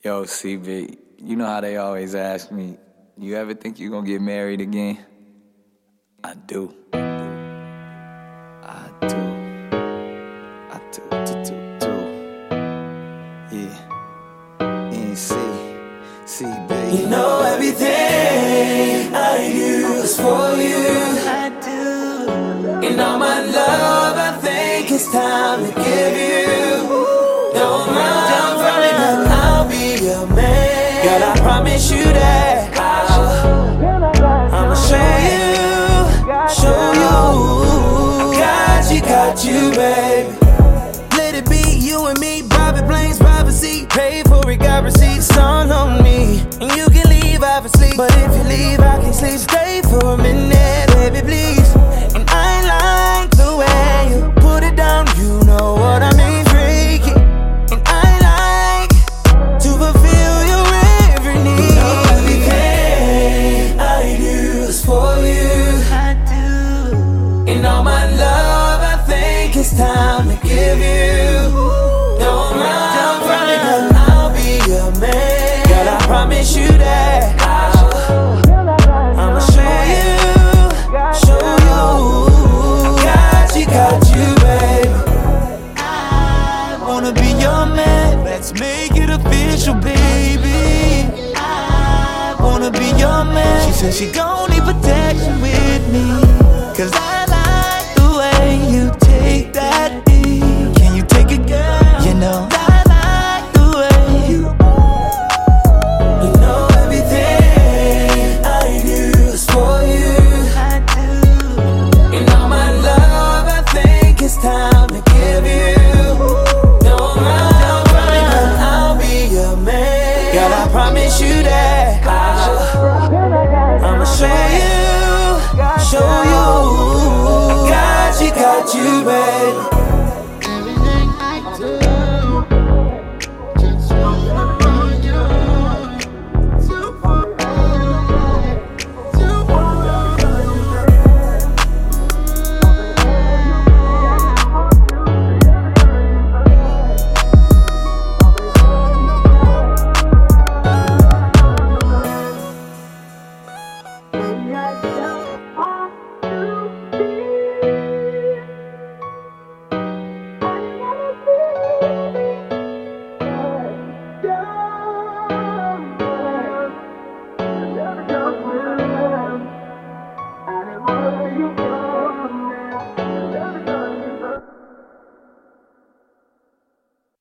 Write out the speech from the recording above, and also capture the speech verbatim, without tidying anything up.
Yo, C B, you know how they always ask me, you ever think you gonna get married again? I do. I do. I do, do, do, do. Yeah. N C, C B. You know everything I do is for you. I do. And all my love, I think it's time to give you. Don't run from it, but I'll be your man. Girl, I promise you that I'll, I'ma show you, show you. Got you, got you, baby. Let it be you and me, private planes, privacy. Pay for it, got receipts, all on me. And you can leave, obviously, but if you leave, I can sleep. Stay for a minute, baby, please. And I like the way you put it down, you know what I mean, freaky. And I like to fulfill your every need. You know everything I do is for you. I do. And all my love, I think it's time to give you. Don't run from it, but I'll be your man. Girl, I promise you that I'll, I'ma show you, show you. Got you, got you, baby. I wanna be your man. Let's make it official, baby. I wanna be your man. She said she gon' need protection with me, cause I like the way you take that D. Can you take it, girl? You know I like the way you. You know everything I do is for you. I do. And all my love, I think it's time to give you. Don't run from it, but I'll be your man. Girl, I promise you that I'll, I'ma show you, show you. Got you, got you, baby.